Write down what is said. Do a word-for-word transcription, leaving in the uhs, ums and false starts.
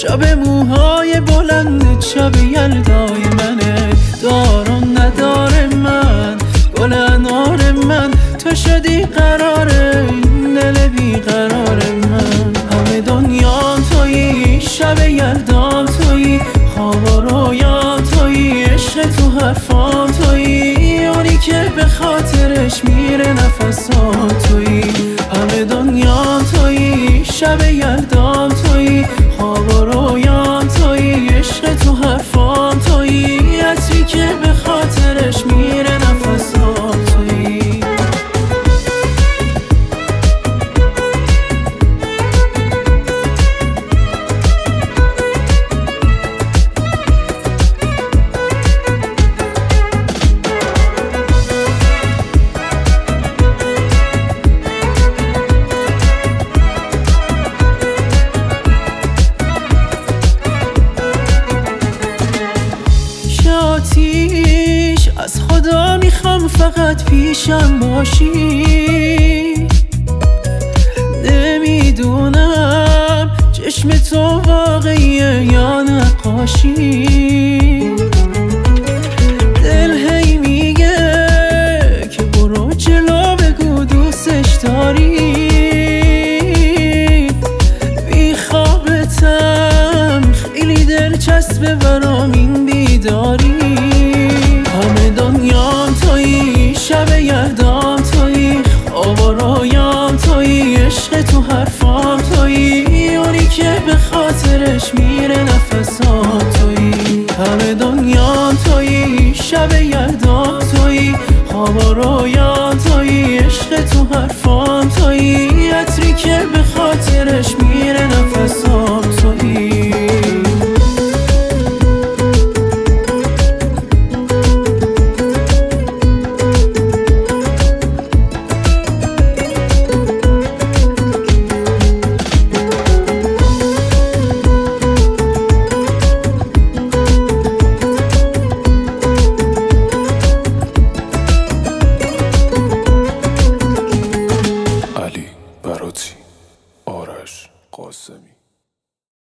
شب موهای بلند شب یلدای منه. دار و ندار من گل انار من، تو شدی قراره این دل بیقرار من. همه دنیا تویی، شب یلدام تویی، خواب و رویا تویی، عشق تو حرفام تویی، اونی که به خاطرش میره نفسام تویی. همه دنیا تویی، شب یلدام تویی، خواب و رویا تویی، عشق تو حرفام تویی، عطری که به خاطرش میره نفسام تویی. آتیش از خدا میخوام فقط پیشم باشی. نمیدونم چشم تو واقعیه یا نقاشی. دل هی میگه که برو جلو بگو دوستش داری. بی خوابتم خیلی دلچسبه برام این بیداری. همه دنیام تویی، شب یلدام تویی، خواب و رویام تویی، عشق تو حرفام تویی، اونی که به خاطرش میره نفسام تویی. همه دنیام تویی، شب یلدام تویی، خواب و رویام